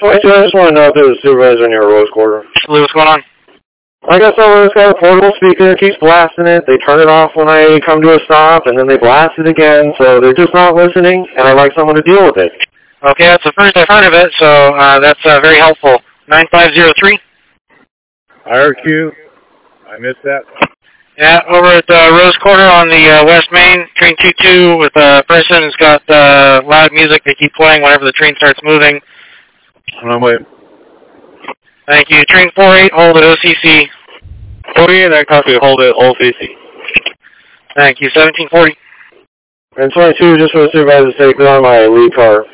22, I just want to know if there's a supervisor in your Rose Quarter. Lou, what's going on? I got someone who's got a portable speaker that keeps blasting it. They turn it off when I come to a stop, and then they blast it again, so they're just not listening, and I'd like someone to deal with it. Okay, that's the first I've heard of it, so that's very helpful. 9503? IRQ, I missed that. Yeah, over at Rose Quarter on the West Main, train 22 with a person who's got loud music they keep playing whenever the train starts moving. I'm waiting. Thank you. Train 48, hold at OCC. 48, I copy, hold it, OCC. Thank you. 1740. And 22, just for the supervisor to say, get on my lead car.